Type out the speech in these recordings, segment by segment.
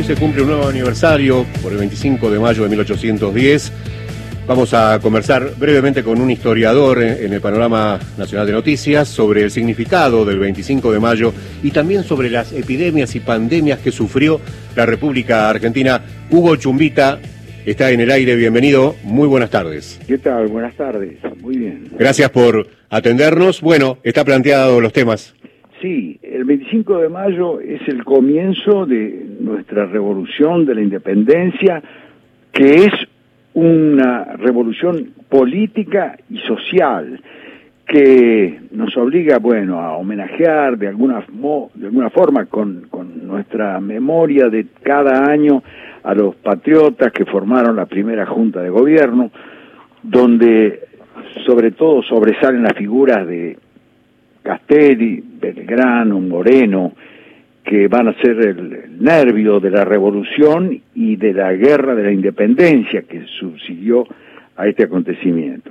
se cumple un nuevo aniversario, por el 25 de mayo de 1810. Vamos a conversar brevemente con un historiador en el panorama nacional de noticias sobre el significado del 25 de mayo y también sobre las epidemias y pandemias que sufrió la República Argentina. Hugo Chumbita está en el aire, bienvenido, muy buenas tardes. ¿Qué tal? Buenas tardes, muy bien. Gracias por atendernos. Bueno, está planteado los temas. Sí, el 25 de mayo es el comienzo de nuestra revolución de la independencia, que es una revolución política y social que nos obliga, bueno, a homenajear de alguna forma con nuestra memoria de cada año a los patriotas que formaron la primera Junta de Gobierno, donde sobre todo sobresalen las figuras de Castelli, Belgrano, Moreno, que van a ser el nervio de la revolución y de la guerra de la independencia que subsiguió a este acontecimiento.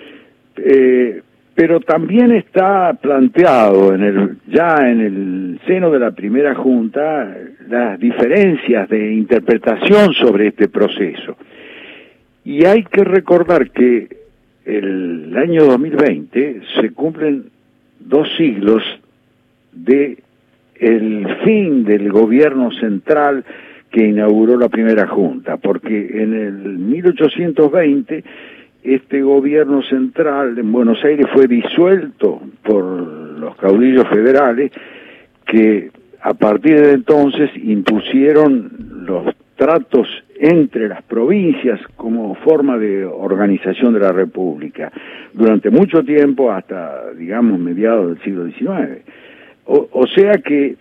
Pero también está planteado ya en el seno de la primera Junta las diferencias de interpretación sobre este proceso. Y hay que recordar que el año 2020 se cumplen 2 siglos de el fin del gobierno central que inauguró la primera Junta, porque en el 1820 este gobierno central en Buenos Aires fue disuelto por los caudillos federales que a partir de entonces impusieron los tratos entre las provincias como forma de organización de la República durante mucho tiempo hasta, digamos, mediados del siglo XIX. O sea que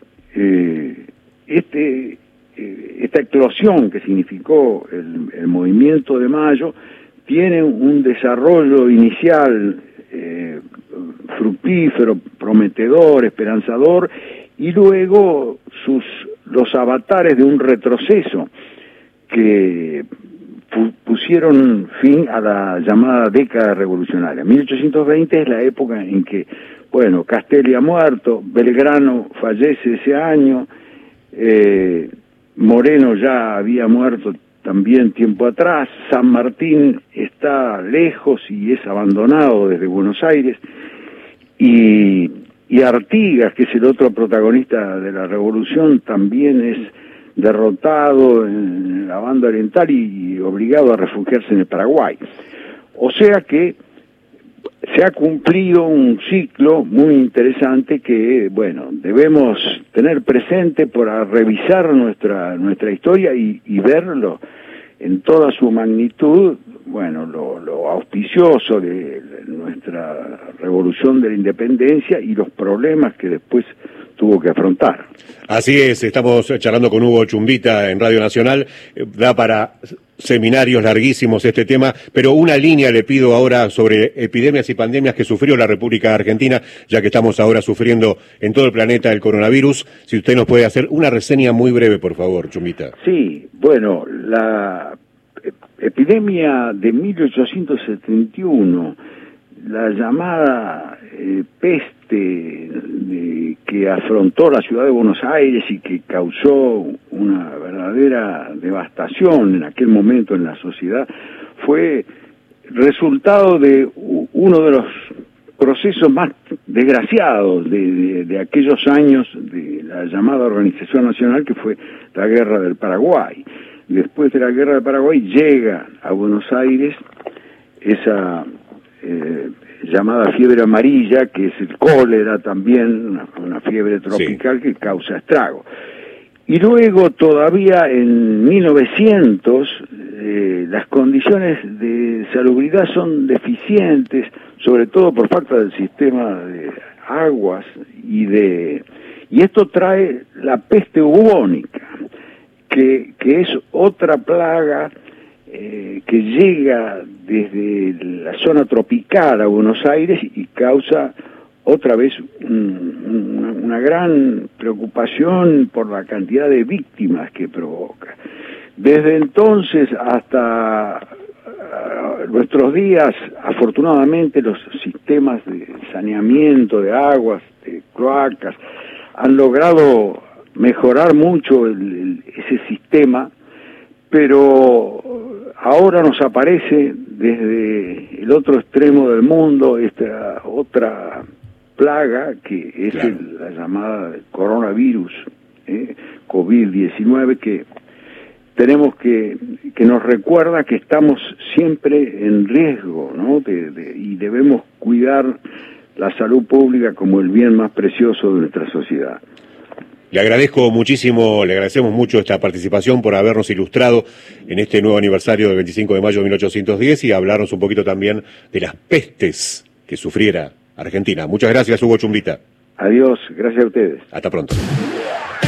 esta eclosión que significó el movimiento de mayo tiene un desarrollo inicial fructífero, prometedor, esperanzador, y luego los avatares de un retroceso que pusieron fin a la llamada década revolucionaria. 1820 es la época en que, bueno, Castelli ha muerto, Belgrano fallece ese año, Moreno ya había muerto también tiempo atrás, San Martín está lejos y es abandonado desde Buenos Aires, y Artigas, que es el otro protagonista de la revolución, también es derrotado en la banda oriental y obligado a refugiarse en el Paraguay. O sea que se ha cumplido un ciclo muy interesante que, bueno, debemos tener presente para revisar nuestra historia y verlo en toda su magnitud, bueno, lo auspicioso de nuestra revolución de la independencia y los problemas que después tuvo que afrontar. Así es, estamos charlando con Hugo Chumbita en Radio Nacional, da para seminarios larguísimos este tema, pero una línea le pido ahora sobre epidemias y pandemias que sufrió la República Argentina, ya que estamos ahora sufriendo en todo el planeta el coronavirus. Si usted nos puede hacer una reseña muy breve, por favor, Chumbita. Sí, bueno, la epidemia de 1871, la llamada peste que afrontó la ciudad de Buenos Aires y que causó una verdadera devastación en aquel momento en la sociedad, fue resultado de uno de los procesos más desgraciados de aquellos años de la llamada Organización Nacional, que fue la Guerra del Paraguay. Después de la Guerra del Paraguay llega a Buenos Aires esa llamada fiebre amarilla, que es el cólera también, una fiebre tropical, sí, que causa estrago. Y luego todavía en 1900 las condiciones de salubridad son deficientes, sobre todo por falta del sistema de aguas y esto trae la peste bubónica, que es otra plaga que llega desde la zona tropical a Buenos Aires y causa otra vez una gran preocupación por la cantidad de víctimas que provoca. Desde entonces hasta nuestros días, afortunadamente, los sistemas de saneamiento de aguas, de cloacas, han logrado mejorar mucho ese sistema, pero ahora nos aparece desde el otro extremo del mundo esta otra plaga que es claro, la llamada coronavirus, COVID-19, que tenemos que nos recuerda que estamos siempre en riesgo, ¿no? Y debemos cuidar la salud pública como el bien más precioso de nuestra sociedad. Le agradezco muchísimo, le agradecemos mucho esta participación por habernos ilustrado en este nuevo aniversario del 25 de mayo de 1810 y hablarnos un poquito también de las pestes que sufriera Argentina. Muchas gracias, Hugo Chumbita. Adiós, gracias a ustedes. Hasta pronto.